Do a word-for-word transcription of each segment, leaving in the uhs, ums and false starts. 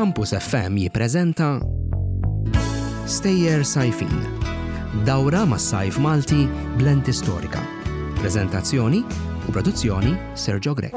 Campus F M jippreżenta Stejjer Sajfin. Dawra mas-sajf Malti blend istorika. Preżentazzjoni u produzzjoni Sergio Grek.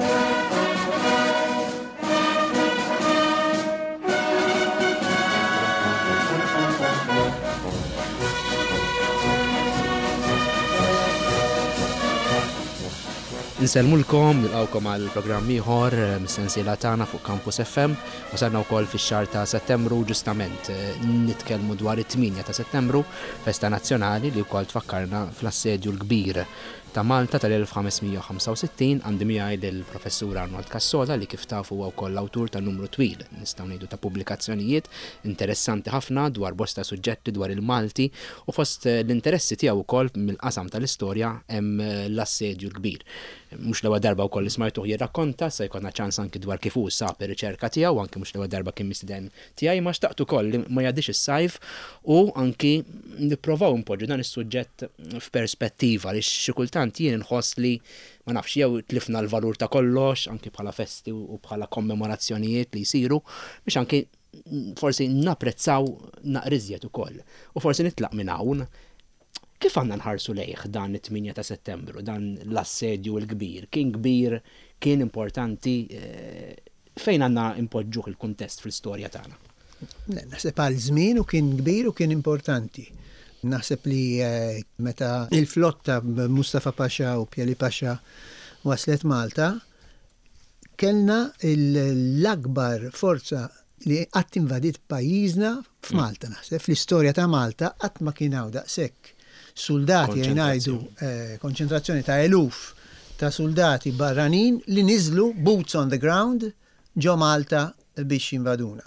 Nselmulkom, nilqawkom għal programm ieħor mis-sensiela tagħna fuq Campus F M. Wasalna wkoll fix-xahar ta' Settembru ġustament nitkellmu dwar it-tminja ta' Settembru, festa nazzjonali li wkoll tfakkarna fl-assedju l-kbir ta' Malta tal-elf ħamesmija u ħamsa u sittin. Għandi miegħi lill-Professur Arnold Cassola li kif tafu huwa wkoll l-awtur ta' numru twil nistgħu ngħidu ta' pubblikazzjonijiet interessanti ħafna dwar bosta suġġetti dwar il-Malti u fost l-interessi tiegħu wkoll mill-qasam tal-istorja hemm l-assedju l-kbir. Mhux l-ewwel darba wkoll ismajtuh jirrakkonta se jkollna ċans anki dwar kif hu sab ir-riċerka tiegħu, anki mhux l-ewwel darba kien mistieden tiegħi ma xtaqtu wkoll li ma jgħaddix is-sajf u anki nipprovaw impoġġu dan is-suġġett f'perspettiva li xi kultant jien inħoss li ma nafx jew tlifna l-valur ta' kollox anki bħala festi u bħala kommemorazzjonijiet li jsiru biex anki forsi napprezzaw naqriżjed ukoll. U forsi nitlaq minn hawn kif għandna nħarsu lejh dan it-tminja ta' Settembru, dan l-assedju l-kbir, kien kbir, kien importanti, fejn għandna impoġġuh il-kuntest fl-istorja tagħna? Naħseb għal żmien u kien kbir u kien importanti. Naħseb li meta il-flotta Mustafa Pasha u Pjali Pasha waslet Malta, kellna l-akbar forza li qatt invadit pajjiżna f'Malta naħseb. Fl-istorja ta' Malta qatt ma kien hawn daqshekk soldati jgħidu konċentrazzjoni ta' eluf ta' soldati barranin li niżlu boots on the ground ġo Malta biex jinvaduna.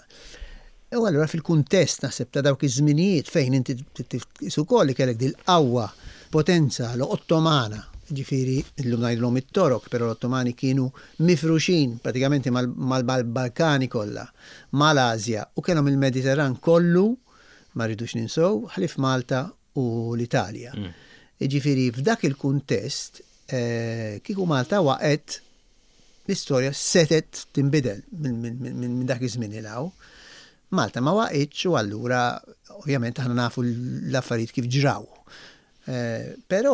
U allura fil-kuntest naħseb ta' dawk iż-żminijiet fejn inti tisu kolli kellek dil-qawwa potenza l-Ottomana, ġifieri llum ngħidulhom it-Torok, però l-Ottomani kienu mifruxin pratikament mal-Balkani kollha, mal-Asja u kellhom il-Mediterran kollu, ma rridux ninsew, ħlif Malta u l-Italja. Mm. Ġifieri f'dak il-kuntest eh, kieku Malta waqgħet l-istorja setet tinbidel minn dak iż-żmien ilgħu. Malta ma waqgħitx u allura ovvjament aħna nafu l-affarijiet kif ġraw. Eh, però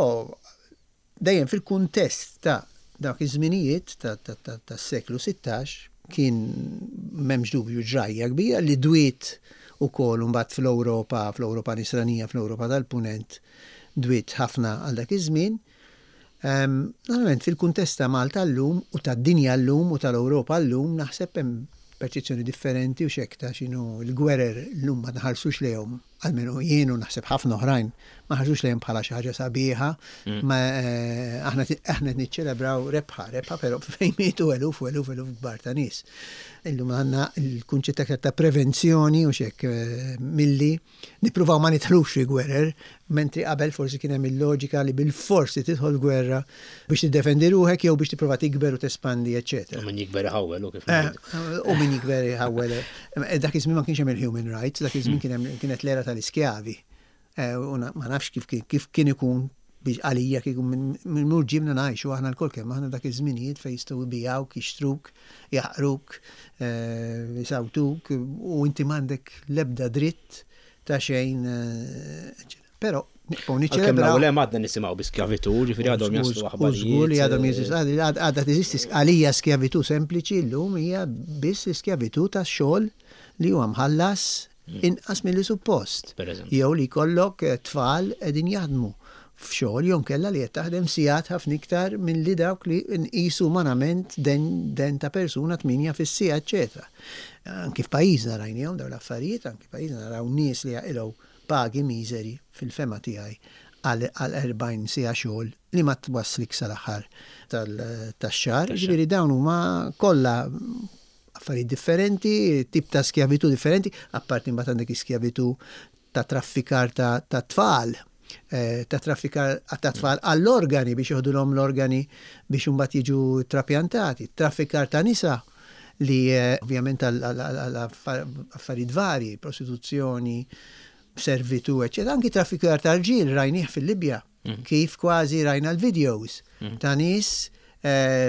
dejjem fil-kuntest ta' dak iż-żminijiet tas-seklu sittax kien m'hemmx dubju ġrajja kbira li dwiet ukoll mbagħad fl-Ewropa, fl-Ewropa nisranija, fl-Ewropa tal-Punent dwiet ħafna għal dak iż-żmien. Normalment fil-kuntest ta' Malta llum u tad-dinja llum u tal-Ewropa llum naħseb hemm perċezzjoni differenti u xekta x'inhu l-gwerer llum ma naħarsux lejhom, almenu jienu naħseb ħafna oħrajn ma ħarsux lejhom bħala xi ħaġa sabiħa, ma aħna aħna niċċelebraw rebħa, rebħa però fejn mietu eluf u eluf eluf kbar ta' nies. Illum għandna l-kunċett ta' prevenzjoni u xek milli nippruvaw ma nidħlux fi gwerer, mentri qabel forsi kien hemm il-loġika li bil-forsi tidħol gwerra biex tiddefendi ruħek jew biex tipprova tikber u tespandi, eċetera. U min jikber iħawwel u kif u min jikber iħawwel. Dak iż-żmien ma kienx hemm il-human rights, dak iż-żmien kienet l-era tal-iskjavi. Ma nafx kif kien ikun biex għalija kieku minn mur ġibna najxu aħna l-kol kemm aħna dak iż-żminijiet fejn jistgħu jbijawk, jixtruk, jaqruk, jisawtuk u inti m'għandek l-ebda dritt ta' xejn. Però nibqgħu niċċelebraw. Kemm għadna nisimgħu bi-skjavitu, ġifieri għadhom jaslu aħbarijiet. Żgur li għadhom jeżistu, għadha teżisti għalija skjavitu sempliċi llum hija biss skjavitu ta' xogħol li huwa mħallas inqas milli suppost. Jew li jkollok tfal qegħdin jaħdmu f'xogħol jew kellha li qed taħdem sigħat ħafna iktar minn li dawk li nqisu umanament den ta' persuna tminja fis-sija, eċetera. Anki f'pajjiżna rajnihom dawn l-affarijiet, anki f'pajjiżna naraw nies li jaqilgħu pagi miżeri fil-fema tiegħi għal erbgħin siegħa xogħol li ma twasslik sal-aħħar tax-xahar. Ġifieri dawn huma kollha affarijiet differenti, tip ta' skjavitu differenti, apparti mbagħad għandek iskjavitu ta' traffikar ta' tfal. ta' traffikar ta' tfal għall-organi biex joħdulhom l-organi biex imbagħad jiġu trapjantati, traffikar ta' nisa li ovvjament għall-affarijiet vari, prostituzzjoni, servitu, eċetera. Anki traffikar ta' rġiel rajnih fil-Libja, kif kważi rajna l-videos ta' nies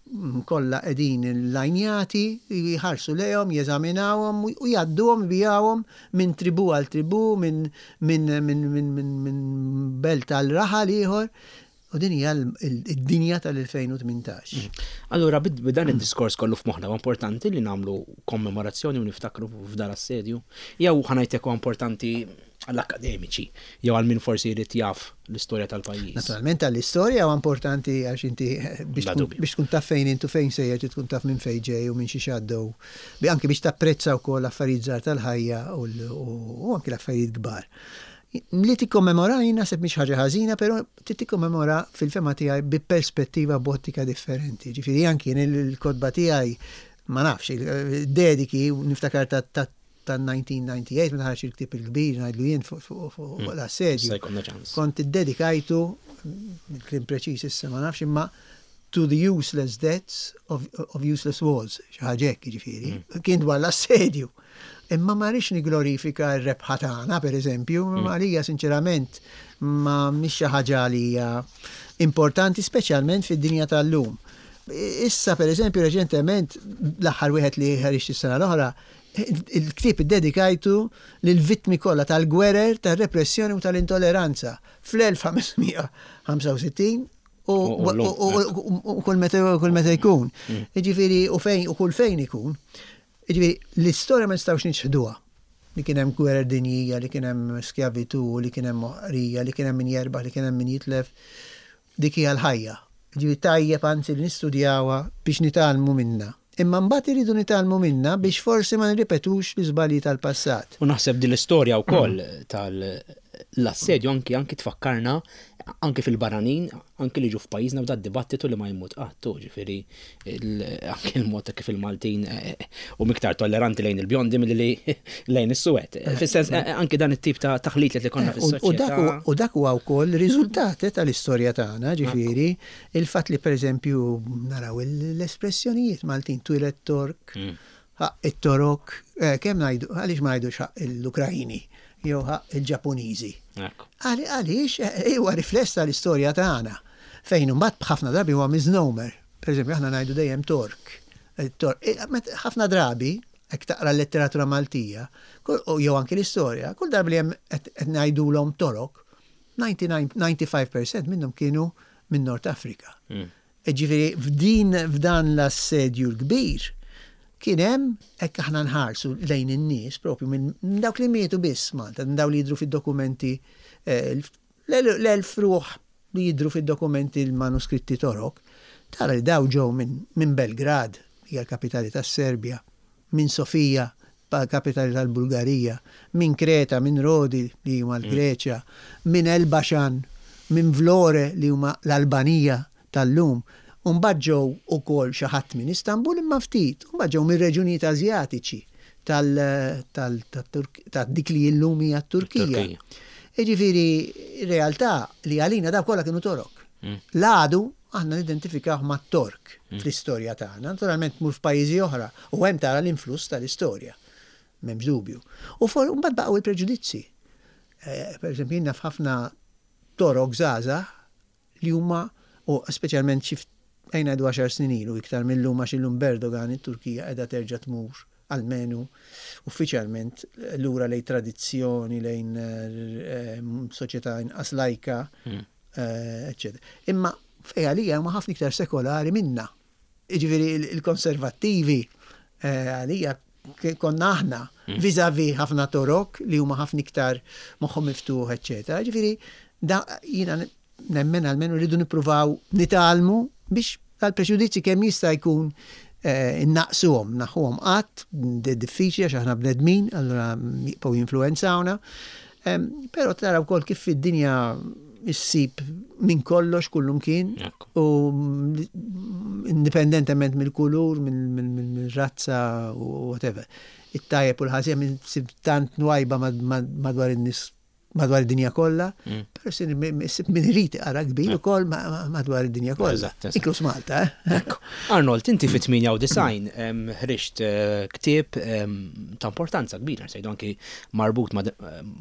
kollha qegħdin il-lajnjati, jħarsu lejhom, jeżaminawhom u jgħadduhom bijawhom minn tribu għal tribu, minn minn minn minn minn belt għal raħal ieħor. U din hija d-dinja tal-elfejn u tmintax. Allura b'dan id-diskors kollu f'moħħna importanti li nagħmlu kommemorazzjoni u niftakru f'dar assedju. Jew ħanajtek importanti għall-akademiċi, jew għal min forsi jrid jaf l-istorja tal-pajjiż. Naturalment għall-istorja huwa importanti għax inti biex tkun taf fejn intu fejn sejjer tkun taf minn fejn ġej u minn xi xaddew. Anke biex tapprezza wkoll affarijiet żgħar tal-ħajja u anke l-affarijiet kbar. Li tikkommemora jien naħseb mhix ħaġa ħażina, però tikkommemora fil-fema tiegħi bi perspettiva bottika differenti. Ġifieri anke il-kodba tiegħi ma nafx, dediki niftakar ta' tan-nineteen ninety-eight meta ħarġ il-ktieb il-kbir ngħidlu jien fuq l-assedju. Kont iddedikajtu, il-klim preċiż issa ma nafx imma to the useless deaths of, of useless wars, xi ħaġa hekk jiġifieri. Kien dwar l-assedju. Imma ma rix niglorifika r-rebħa tagħna pereżempju, għalija sinċerament ma mhix xi ħaġa li hija importanti speċjalment fid-dinja tal-lum. Issa pereżempju reċentement l-aħħar wieħed li ħarix is-sena l-oħra il-ktieb iddedikajtu lill-vittmi kollha tal-gwerer, tar-repressjoni u tal-intolleranza fl-elf ħamsa u sittin u kull meta jkun. Jiġifieri u fejn u kull fejn ikun. Jiġifieri l-istorja ma nistgħux niċħduha. Li kien hemm gwerer dinjija, li kien hemm skjavitu, li kien hemm moħqrija, li kien hemm min jerbaħ, li kien hemm min jitlef. Dik hija l-ħajja. Jiġifieri tajjeb anzi li nistudjawha biex nitgħallmu minnha. Imma mbagħad iridu nitgħallmu minnha biex forsi ma nirripetux l-iżbalji tal-passat. U naħseb din l-istorja wkoll tal-assedju anki anki tfakkarna anki fil-baranin, anki li ġu f'pajjiżna b'da dibattitu li ma jmut qatt, ġifieri anki l-mod kif il-Maltin u miktar tolleranti lejn il-bjondi milli lejn is-Suwed. Fis-sens anki dan it-tip ta' taħlit li konna fis-soċjetà. U dak huwa wkoll riżultati tal-istorja tagħna, ġifieri il-fatt li pereżempju naraw l-espressjonijiet Maltin twilet Tork, it-Torok, kemm ngħidu għaliex ma ngħidux l-Ukrajini jew il-Ġappuniżi. Għaliex huwa rifless tal-istorja tagħna. Fejn imbagħad b'ħafna drabi huwa misnomer. Pereżempju aħna ngħidu dejjem Tork. Ħafna drabi hekk taqra l-letteratura Maltija, jew anke l-istorja, kull darba li hemm qed ngħidulhom Torok, ninety-five percent minnhom kienu minn Nord Afrika. Ġifieri f'din f'dan l-assedju l-kbir kien hemm hekk aħna nħarsu lejn in-nies propju minn dawk li mietu biss Malta, minn dawk li jidhru fid-dokumenti l-elf ruħ li jidhru fid-dokumenti l-manuskritti Torok, tara li daw ġew minn Belgrad, hija l-kapitali tas-Serbja, minn Sofija, kapitali tal-Bulgarija, minn Kreta, minn Rodi li huma l-Greċja, minn Elbasan, minn Vlore li huma l-Albanija tal-lum. Mbagħad ġew ukoll xi ħadd minn Istanbul imma ftit, mbagħad ġew mir-reġjunijiet Asjatiċi tal dik li llum hija t-Turkija. Jiġifieri r-realtà li għalina daw kollha kienu Torok. L-għadu aħna nidentifikaw mat-Tork fl-istorja tagħna, naturalment mur f'pajjiżi oħra u hemm tara l-influss tal-istorja. M'hemmx dubju. U mbagħad baqgħu il-preġudizzi. Pereżempju jiena f'ħafna Torok żgħażagħ li huma u speċjalment xi ejna għadu għaxar snin ilu iktar mill-lum għax illum Erdogan it-Turkija qiegħda terġa' tmur almenu uffiċjalment lura lejn tradizzjoni lejn soċjetà inqas lajka, eċċetera. Imma fejn għalija huma ħafna iktar sekolari minna. Jiġifieri il-konservattivi għalija konna aħna viżavi ħafna Torok li huma ħafna iktar moħħhom miftuħ, eċċetera. Jiġifieri jiena nemmen almenu rridu nippruvaw nitgħallmu biex tal-preġudizzi kemm jista' jkun innaqsuhom, naħuhom qatt, diffiċli għax aħna bnedmin, allura jibqgħu jinfluwenzawna. Però taraw wkoll kif fid-dinja issib minn kollox kullum kien u indipendentement mill-kulur, mill-razza u whatever. It-tajjeb u l-ħażija minn tant nwajba madwar in-nies madwar id-dinja kollha, però se min irid ara kbir ukoll madwar id-dinja kollha. Inkluż Malta, eh? Arnold, inti fit tminja u design ħriġt ktieb ta' importanza kbira, sejdu anki marbut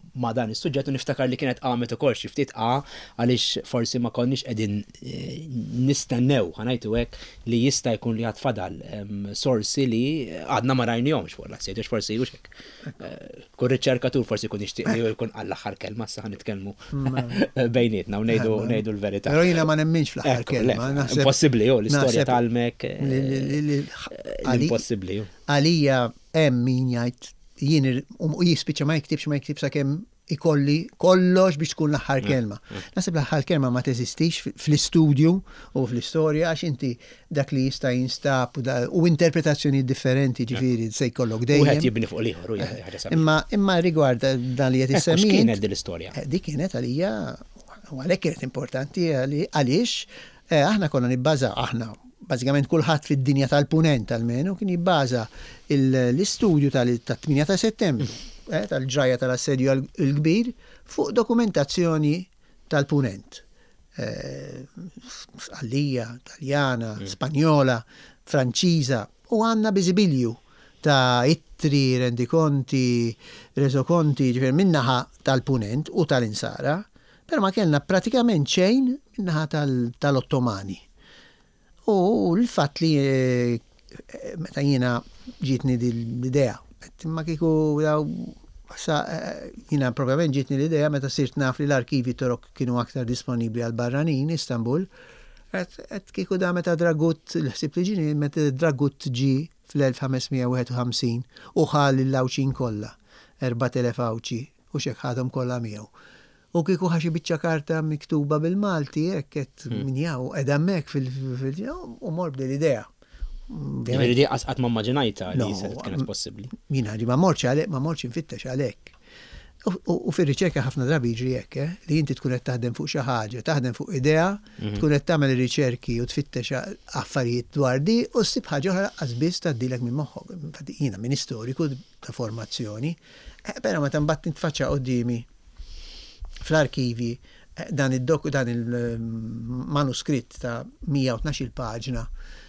ma' dan is-suġġett u niftakar li kienet qamet ukoll xi ftit qa' għaliex forsi ma konniex qegħdin nistennew ħanajtu hekk li jista' jkun li għad fadal sorsi li għadna ma rajnihomx fuq l-assiet forsi hux hekk. Kull riċerkatur forsi jkun jixtieq li jkun għall-aħħar kelma sa ħanitkellmu bejnietna u ngħidu ngħidu l-verità. Però jiena ma nemminx fl-aħħar kelma. Impossibbli hu l-istorja tal-mek impossibbli. Għalija hemm min jgħid jien u jispiċċa ma jiktibx ma jiktibx sakemm ikolli kollox biex tkun l-aħħar kelma. Nasib l-aħħar kelma ma teżistix fl-istudju u fl-istorja għax inti dak li jista' jinstab u interpretazzjoni differenti ġifieri se jkollok dejjem. Wieħed jibni fuq l-ieħor u imma imma rigward dan li qed issemmi. Kienet din l-istorja. Dik kienet għalija u għalhekk kienet importanti għaliex aħna konna nibbaża aħna bażikament kulħadd fid-dinja tal-punent almenu kien jibbaża l-istudju tal-tminja ta' Settembru tal-ġraja tal-assedju l-kbir fuq dokumentazzjoni tal-punent. Għallija, Taljana, Spanjola, Franċiża u għandna biżibilju ta' ittri, rendikonti, resokonti ġifier minnaħa tal-punent u tal-insara, però ma kellna pratikament xejn minnaħa tal-Ottomani. U l-fatt li meta jiena ġitni l-idea, imma kieku jiena probablement ġitni l-idea meta sirt naf li l-arkivi torok kienu aktar disponibli għal barranin Istanbul, qed kieku da meta Dragut l-ħsib li ġini meta Dragut ġi fl-elf ħamesmija wieħed u ħamsin u ħal il-lawċin kollha, erba' telef awċi u xek ħadhom kollha miegħu. U kieku ħaxi biċċa karta miktuba bil-Malti, ekket minjaw, edammek fil-ġew, u morbdi l-idea. Ġiviri għat ma maġinajta li jiset kienet possibli. Mina, ma morċ għalek, ma morċ infittex għalek. U fil-riċerka ħafna drabi ġri jekk, li jinti tkun qed taħdem fuq xi ħaġa, taħdem fuq idea, tkun qed tagħmel riċerki u tfittex affarijiet dwar di u ssib ħaġa oħra qasbiss tgħaddilek minn moħħok. Jiena minn istoriku ta' formazzjoni, però meta mbagħad nitfaċċa qudiemi fl-arkivi dan id-dok dan il-manuskritt ta' mija u tnax-il paġna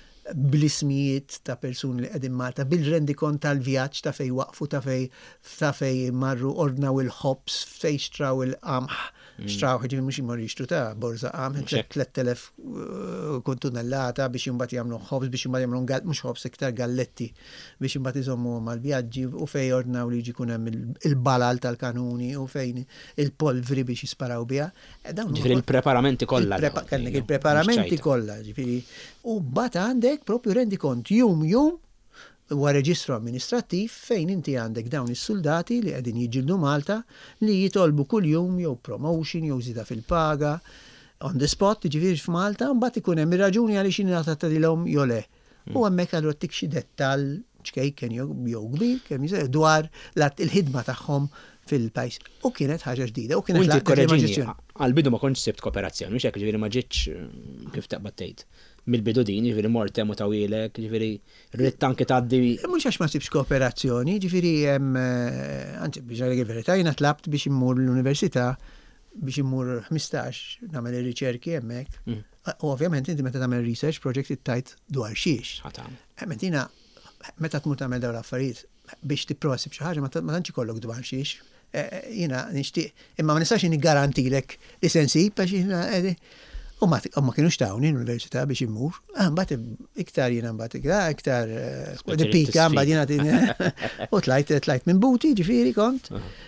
bl-ismijiet ta' persuni li qegħdin Malta bil-rendikont tal-vjaġġ ta' fej waqfu ta' fej ta' fej marru ordnaw il-ħobs fej xtraw il-qamħ xtraw ħiġi mhux imorru jixtru ta' borza qamħ tliet telef kontunellata biex imbagħad jagħmlu ħobs biex imbagħad jagħmlu mhux ħobs iktar galletti biex imbagħad iżommu mal-vjaġġi u fej ordnaw li jiġi jkun hemm il-balal tal-kanuni u fejn il-polvri biex jisparaw biha. Ġifieri il-preparamenti kollha. Kellek il-preparamenti kollha, ġifieri u mbagħad għandek propju rendikont jum jum huwa reġistru amministrattiv fejn inti għandek dawn is-soldati li qegħdin jiġildu Malta li jitolbu kuljum jew promotion jew żieda fil-paga on the spot ġifieri f'Malta mbagħad ikun hemm ir-raġuni għaliex ingħatat lilhom jew le. U hemmhekk allura tik xi dettall ċkejken jew kbir kemm dwar il-ħidma tagħhom fil-pajjiż. U kienet ħaġa ġdida u kienet l-ġestjoni. Għal-bidu ma kontx sibt kooperazzjoni, mhux hekk ġifieri ma ġietx kif taqbad tgħid. Mill-bidu din, ġifieri mort hemm u tawilek, ġifieri rrid anke tgħaddi. Mhux għax ma sibx kooperazzjoni, ġifieri hemm anzi biex ngħidlek il-verità jiena tlabt biex immur l-università biex immur ħmistax nagħmel ir-riċerki hemmhekk. U ovvjament inti meta tagħmel research project ittajt dwar xiex. Meta jiena meta tmur tagħmel dawn l-affarijiet biex tipprova ssib xi ħaġa ma tantx ikollok dwar xiex. Jiena nixtieq imma ma nistax garantilek li sensib għax jiena u ma kienux tawni l-università biex immur. Mbagħad iktar jiena mbagħad iktar pika mbagħad jiena u tlajt tlajt minn buti ġifieri kont.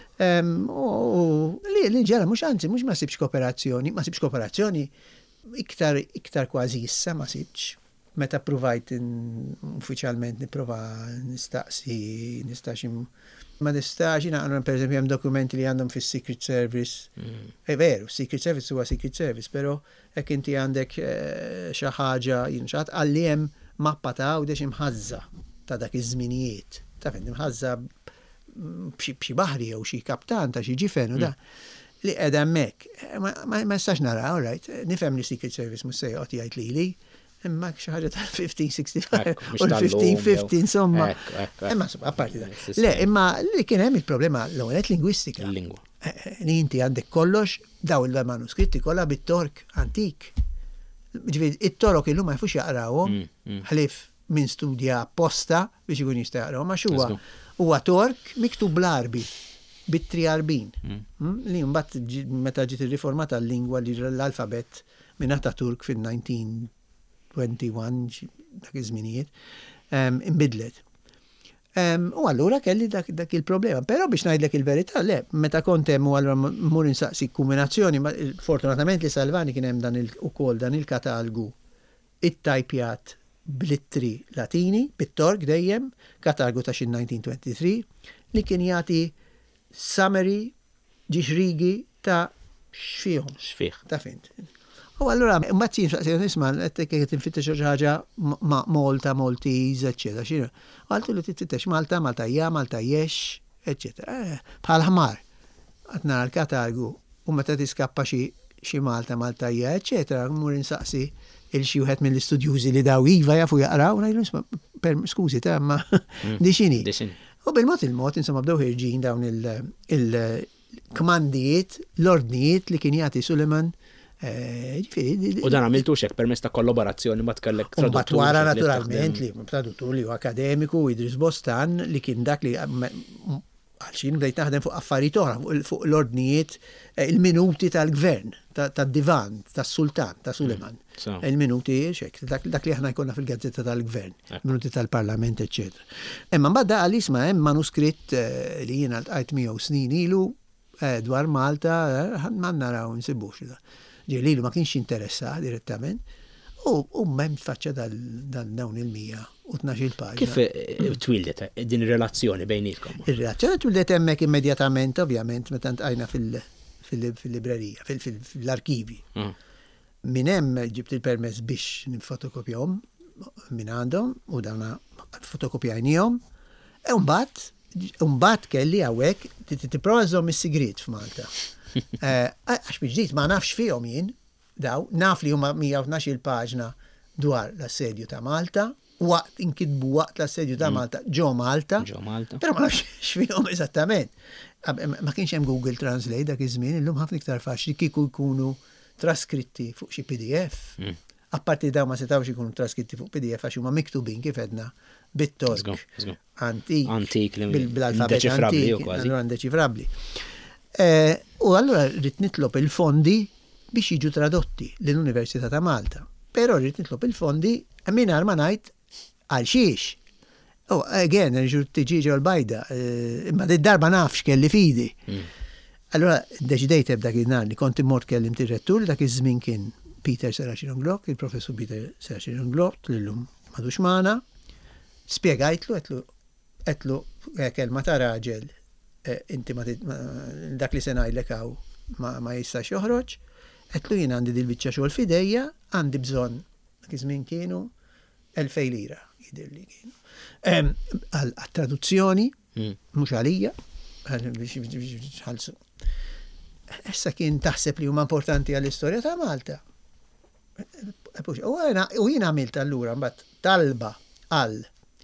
U li ġara mhux anzi mhux ma sibx kooperazzjoni, ma sibx kooperazzjoni iktar iktar kważi issa ma sibx. Meta provajt uffiċjalment nipprova nistaqsi nistax ma nistax jiena għandhom pereżempju hemm dokumenti li għandhom fis-Secret Service. È veru, Secret Service huwa Secret Service, però hekk inti għandek xi ħaġa jinxat għalli hemm mappa ta' għawdex imħazza ta' dak iż-żminijiet. Ta' fejn imħazza b'xi baħri jew xi kaptan ta' xi ġifen u da li qiegħda hemmhekk. Ma nistax nara, all right, nifhem li Secret Service mhux se joqgħod jgħid lili. Imma xi ħaġa tal-fifteen sixty-five u l-fifteen fifty insomma. Imma apparti da. Le, imma li kien hemm il-problema l-ewwel lingwistika. Il-lingwa. Li inti għandek kollox daw il-manuskritti kollha bit-tork antik. Ġifieri it-torok illum ma jfux jaqrawhom ħlief minn studja apposta biex ikun jista' jaqrawhom għax huwa huwa tork miktub bl-Arbi. bittri arbin. Li mbagħad meta ġiet ir-riforma tal-lingwa li l-alfabet minn Ataturk fin-nineteen twenty-one dak iż-żminijiet inbidlet. U allura kelli dak il-problema. Però biex ngħidlek il-verità, le, meta kont hemm u allura mmur insaqsi kombinazzjoni, ma fortunatament li Salvani kien hemm dan ukoll dan il-katalgu it-tajpjat bl-ittri Latini, bit-tork dejjem, katalgu ta' xi nineteen twenty-three, li kien jagħti summary ġiġrigi ta' xfihom. Xfih. Ta' fint. U allura, mbagħad saqsejn nisma' qed kif tinfittex xi ħaġa Malta, Maltese, eċetera. X'inhu? Għaltu li titfittex Malta, Malta hija, Malta jex, eċetera. Bħal ħmar. Qed nara l-katalgu u meta tiskappa xi xi Malta, Malta hija, eċetera, mmur insaqsi il xi wieħed mill-istudjużi li daw iva jafu jaqraw, ngħidlu nisma' skużi ta' ma di x'inhi. U bil-mod il-mod insomma bdew ħirġin dawn il-kmandijiet, l-ordnijiet li kien jagħti Suleiman. U dan għamiltu xek permess ta' kollaborazzjoni ma tkellek traduttur. Mbagħad wara naturalment li traduttur li huwa akademiku Idris Bostan li kien dak li għalxin bdejt naħdem fuq affarijiet oħra fuq l-ordnijiet il-minuti tal-gvern, tad-divan, tas-sultan, ta' Suleiman. Il-minuti xek, dak li aħna jkollna fil-gazzetta tal-gvern, minuti tal-parlament, eċetera. Imma mbagħad għal isma' hemm manuskritt li jiena ltqajt miegħu snin ilu dwar Malta, ma naraw nsibux da. Ġelilu ma kienx interessa direttament, u mem tfaċċa dawn il-mija u tnax-il paġna. Kif twildet din ir-relazzjoni bejnietkom? Ir-relazzjoni twildet hemmhekk immedjatament, ovvjament, meta ntqajna fil-librerija, fil-arkivi. Min hemm ġibt il-permess biex nifotokopjahom minn għandhom u dawna fotokopjajnihom, e mbagħad mbagħad kelli hawnhekk tipprova żomm is-sigriet f'Malta. Għax biġdijt ma nafx fihom jien, daw, naf li huma mija u tnax-il paġna dwar l-assedju ta' Malta, waqt inkitbu waqt l-assedju ta' Malta ġo Malta, però ma nafx fihom eżattament. Ma kienx hemm Google Translate dak iż-żmien, illum ħafna iktar faċli kieku jkunu traskritti fuq xi P D F. Apparti daw ma setawx ikunu traskritti fuq P D F għax huma miktubin kif edna bit-tork antik bil-alfabet antik, allura indeċifrabbli. U allura rrid nitlob il-fondi biex jiġu tradotti l-Università ta' Malta. Però rrid nitlob il-fondi mingħajr ma ngħid għal xiex. Oh, again, rġu tiġi ġew l-bajda, imma d-darba nafx kelli fidi. Allura deċidejt dak id-nar li kont immort kellim tir-rettur dak iż-żmien kien Peter Serachinon Glock, il-professur Peter Serachinon Glock, lillum madux magħna, spjegajtlu qedlu kelma ta' raġel inti dak li se ngħidlek hawn ma jistax joħroġ, qedlu jien għandi dil-biċċa xogħol f'idejja, għandi bżonn dak iż-żmien kienu elfej lira jidhirli kienu. Għat-traduzzjoni, mhux għalija, biex ħalsu. Issa kien taħseb li huma importanti għall-istorja ta' Malta. U jien għamilt allura mbagħad talba għal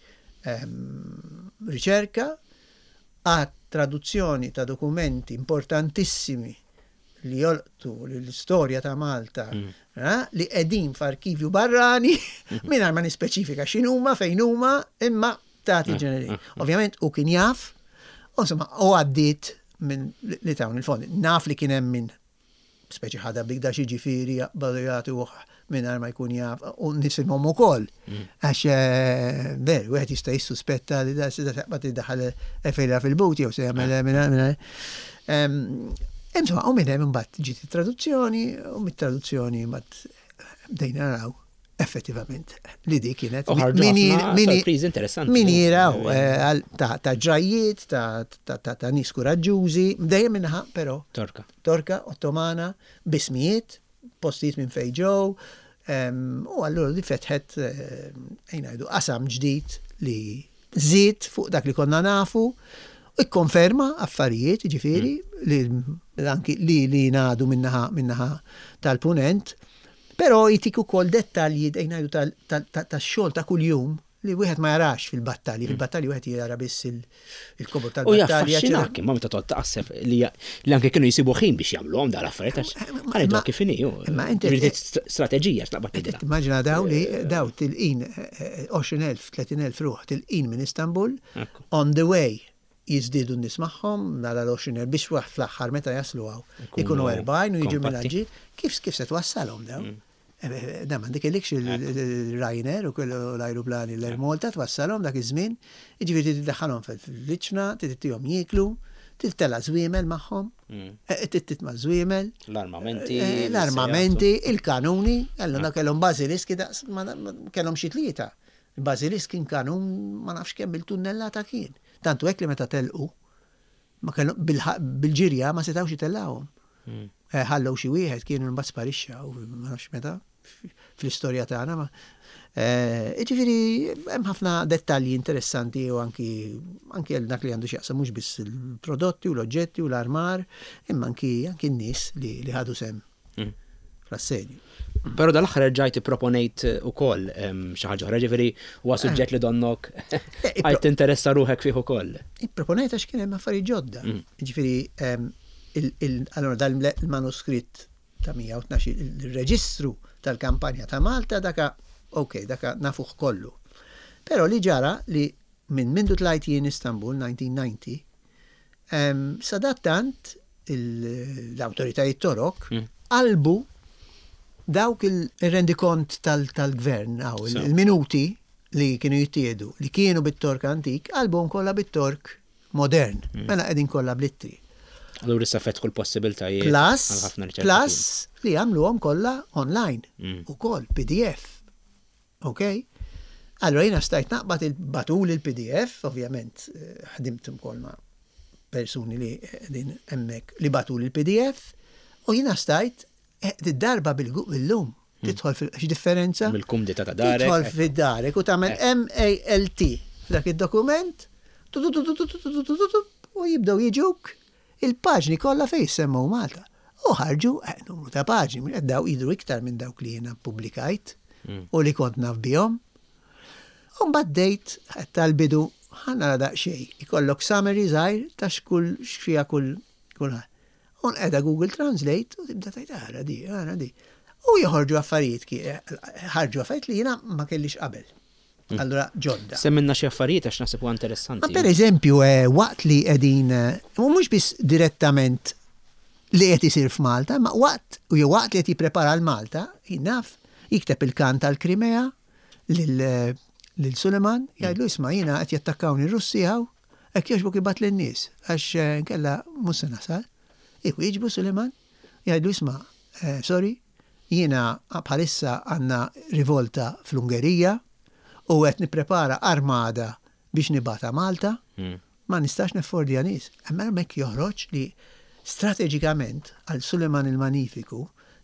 riċerka għat traduzzjoni ta' dokumenti importantissimi li jolqtu l-istorja ta' Malta li qegħdin f'arkivju barrani mingħajr ma nispeċifika x'inhuma fejn huma imma tagħti ġeneri. Ovvjament u kien jaf, u insomma u għaddiet minn li tawn il-fondi. Naf li kien hemm minn speċi ħada bigda xi ġifieri jaqbadu jagħtu mingħajr ma jkun jaf u nisimhom ukoll. Għax veru wieħed jista' jissuspetta li da se taqbad iddaħħal efejla fil-but jew se jagħmel minn Insomma, u minn hemm imbagħad ġiet it-traduzzjoni u mit-traduzzjoni mbagħad bdejna naraw effettivament li dik kienet min jiraw ta' ġrajiet, ta' nies kuraġġużi, dejjem minnaħa però Torka. Torka, Ottomana, bismijiet, postijiet minn fejn ġew, u allura di fetħet ngħidu qasam ġdid li żied fuq dak li konna nafu. Ikkonferma affarijiet, ġifieri, li anki li li ngħadu minnaħa tal-punent, però jtik ukoll dettalji ngħidu tax-xogħol ta' kuljum li wieħed ma jarax fil-battalji, fil-battalji wieħed jara biss il-kobor tal-battalji. U jaffaxxinak imma meta toqgħod taqseb li anke kienu jsibu ħin biex jagħmluhom dan l-affarijiet għax ħareġu kif inhi. Strateġija x'naqbad tidra. Immaġina daw li daw tilqin għoxrin elf tletin elf ruħ tilqin minn Istanbul on the way jizdidu nismaħħom nara l-għoxrin biex waħt fl-axħar meta jaslu għaw. Ikunu erbajn u jiġu mill-ġi. Kif kif se twassalhom daw? Da m'għandek ilikx il-Ryanair u kellu l-ajruplani l-Malta twassalhom dak iż-żmien, jiġifieri tiddaħħalhom fil-liċna, tittihom jieklu, titella żwiemel magħhom, titma' żwiemel. L-armamenti. L-armamenti, il-kanuni, allura kellhom bażiliski kellhom xi tlieta. Il-bażilisk kien kanun ma nafx kemm il-tunnellata kien. Tantu hekk li meta telqu, ma kellhom bil-ġirja ma setgħux jitellgħuhom. Ħallew xi wieħed kienu mbagħad sparixxew ma nafx meta fl-istorja tagħna ma. Jiġifieri hemm ħafna dettalji interessanti u anki anki dak li għandu x'jaqsam mhux biss il-prodotti u l-oġġetti u l-armar, imma anki anki n-nies li li ħadu sem fl-assedju. Pero dal-axħar ġajt proponejt u koll xaħġa oħra, ġifiri huwa suġġett li donnok għajt interessa ruħek fih ukoll. Proponejt għax kien hemm affarijiet ġodda. Ġifiri, allora dal-manuskritt ta' mija u tnax il-reġistru tal-kampanja ta' Malta daka, ok, daka nafuħ kollu. Pero li ġara li minn mindu tlajt jien Istanbul, nineteen ninety, sadattant l-autoritajiet torok qalbu dawk il-rendikont tal-gvern, għaw, il-minuti li kienu jittiedu, li kienu bit-tork antik, album kolla bit-tork modern, mela qegħdin kolla blittri. Allura issa fetħu l-possibiltajiet. Plus, plus li għamluhom kolla online, u koll P D F. Ok? Allora jina stajt naqbad il-batul il-P D F, ovvjament, ħadimtum kol ma' persuni li din emmek li batul il-P D F, u jina stajt darba bil-lum, titħol fil-differenza? Bil-kumdita ta' darek. Titħol fil-darek u tamel M A L T dak il-dokument u jibdaw jiġuk il-paġni kollha fej semmu Malta. U ħarġu numru ta' paġni, daw idru iktar minn dawk li jena publikajt u li kont naf bihom. U baddejt tal-bidu ħanna la daqxej, ikollok summary zaħir ta' xkull xfija kull kull Un edha Google Translate u tibda tajt għara di, għara di. U joħorġu affarijiet, ħarġu affarijiet li jina ma kellix qabel. Allora ġodda. Semminna xie affarijiet għax nasib interessanti. Ma per eżempju, waqt li edin, u mux bis direttament li qed isir f'Malta, ma waqt, u jew waqt li qed jipprepara l-Malta, jinnaf, jikteb il-kan tal-Krimea lil Suleman, jgħidlu isma' jiena qed jattakkawni r-Russi hawn, hekk jogħġbok ibat lin-nies għax kella mhux se nasal. Iku jiġbu Suleman, jgħidlu isma, sorry, jiena bħalissa għanna rivolta fl-Ungerija u għet niprepara armada biex nibata Malta, ma nistax neffordja nies. Emma mek joħroġ li strategikament għal Suleman il-Magnifiku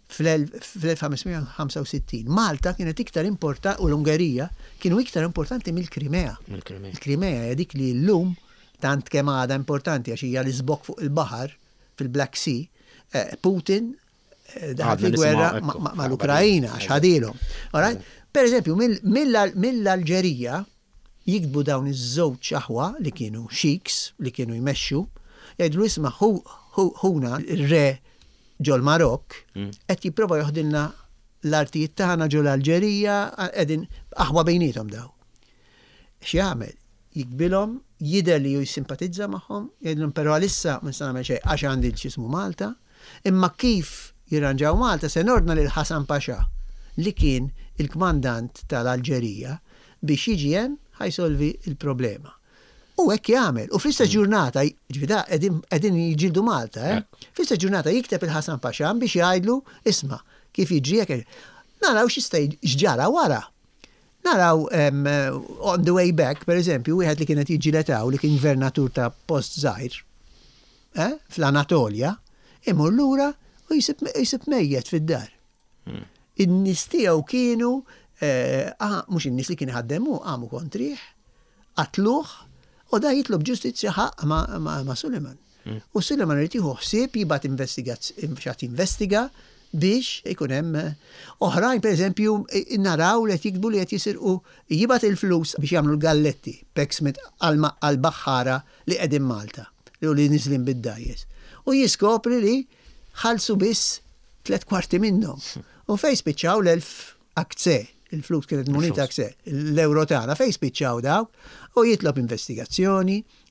fl-elf-ħamsa Malta kienet iktar importanti u l-Ungerija kienu iktar importanti mill-Krimea. Il-Krimea dik li l-lum tant kemm għada importanti għax hija l-isbok fuq il-baħar fil-Black Sea, Putin daħal fil-gwerra ma l-Ukrajina, għax ħadilhom. Per eżempju, mill-Alġerija jikdbu dawn iż-żewġ aħwa li kienu xiks, li kienu jmexxu, jgħidlu isma' ħuna r-re ġol Marok, qed jipprova joħdilna l-artijiet tagħna ġol Alġerija, qegħdin aħwa bejnietom daw. X'jagħmel? Jikbilhom, jidher li jissimpatizza magħhom, jgħidlhom però għalissa ma nista' nagħmel xejn għax għandi l-ġismu Malta, imma kif jirranġaw Malta se nordna lil Ħasan Paxa li kien il-kmandant tal-Alġerija biex jiġi hemm ħajsolvi il-problema. U hekk jagħmel, u fl-istess ġurnata, ġvida qegħdin jiġildu Malta, eh? Fl-istess ġurnata jikteb il-Ħasan Paxa biex jgħidlu isma' kif jiġri hekk. Naraw x'ista x'ġara wara. Naraw um, on the way back, per eżempju, wieħed li kienet jiġi letaw li kien gvernatur ta' post żgħir eh? fl-Anatolja, imur lura u jisib mejjet fid-dar. Hmm. In-nies tiegħu kienu, eh, ah, mhux in-nies li kienu ħaddemu, għamu kontriħ, qatluh, u da jitlob ġustizzja ħaq ma, ma, ma Suleman. Hmm. U Suleman rrid jieħu ħsieb jibgħat investiga biex ikun hemm oħrajn pereżempju naraw li qed jikbu li qed jisirqu jibgħat il-flus biex jagħmlu l-galletti Peksmet għall-baħħara li qegħdin Malta li li niżlin bid-dajjes. U jiskopri li ħalsu biss tliet kwarti minnhom. U fejn spiċċaw l-elf akze, il-flus kienet munita akze, l-euro tagħna fejn spiċċaw dawk u jitlob investigazzjoni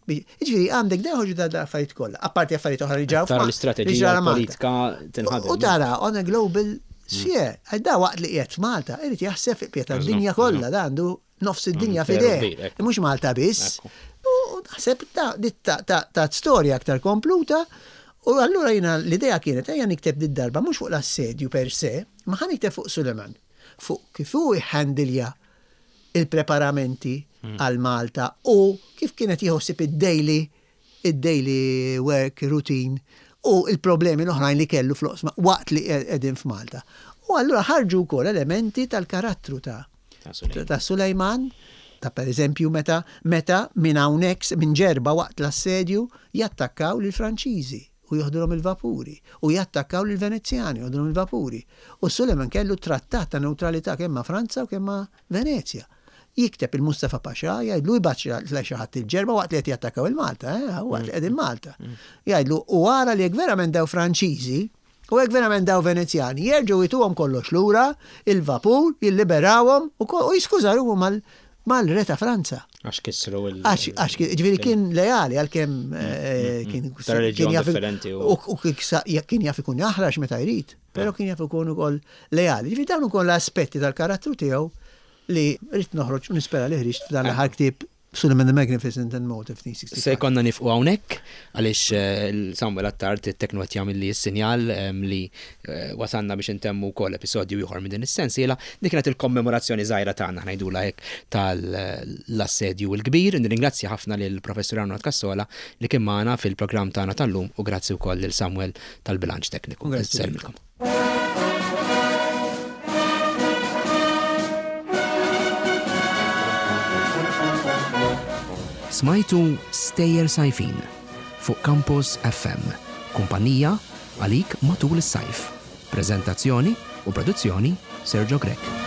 Ġifieri għandek deħoġu da affarijiet kollha, apparti affarijiet oħra li ġew. Tara l-istrateġija politika tinħadem. U tara on a global sphere, għadda waqt li qiegħed f'Malta, irid jaħseb fi qiegħed tad-dinja kollha, da għandu nofs id-dinja fideh, mhux Malta biss. U naħseb ta' storja aktar kompluta. U allura jina l-idea kienet, ejja nikteb d-darba, mux fuq l-assedju per se, ma ħan nikteb fuq Suleiman. Fuq kif hu jħandilja il-preparamenti għal Malta u kif kienet jħossib id-daily, id-daily work routine u il-problemi l-oħrajn li kellu fl-osma waqt li edin f'Malta. U allura ħarġu kol elementi tal-karattru ta' ta' Suleiman, ta' per eżempju meta meta minn hawnhekk minn ġerba waqt l-assedju jattakkaw lill-Franċiżi u joħdulhom il-vapuri u jattakkaw lill-Venezjani u joħdulhom il-vapuri. U Suleiman kellu trattat ta' neutralità kemm ma' Franza u kemm ma' Venezja. Jikteb il-Mustafa Pasha jgħidlu jbaċċa xi ħadd il-ġerba waqt li qed jattakkaw il-Malta, eh, waqt li qed il-Malta. Jgħidlu u wara li hekk verament daw Franċiżi u hekk verament daw Venezjani jerġgħu jituhom kollox lura il-vapur, jilliberawhom u jiskuża ruhom mal mal-re ta' Franza. Għax kissru il- Għax ġifieri kien lejali għalkemm kien jaf differenti u kien jaf ikun jaħrax meta jrid, però kien jaf ikun ukoll lejali. Ġifieri dawn ukoll l-aspetti tal-karattru tiegħu li rrid noħroġ u nispera li ħriġ f'dan l-aħħar ktieb Suleiman the Magnificent and Motive Se jkollna nifqu hawnhekk għaliex Samuel Attard it-tekno qed jagħmel li s-sinjal li wasanna biex intemmu wkoll episodju ieħor minn din is-sensiela. Dik kienet il-kommemorazzjoni żgħira tagħna ngħidula hekk tal-assedju l-kbir. Nirringrazzja ħafna lil Professur Arnold Kassola li kien magħna fil-programm tagħna tal-lum u grazzi wkoll lil Samuel tal-bilanċ tekniku. Selmilkom. Smajtu Stejjer Sajfin fuq Campus F M, kumpanija għalik matul is-sajf. Preżentazzjoni u produzzjoni Sergio Grek.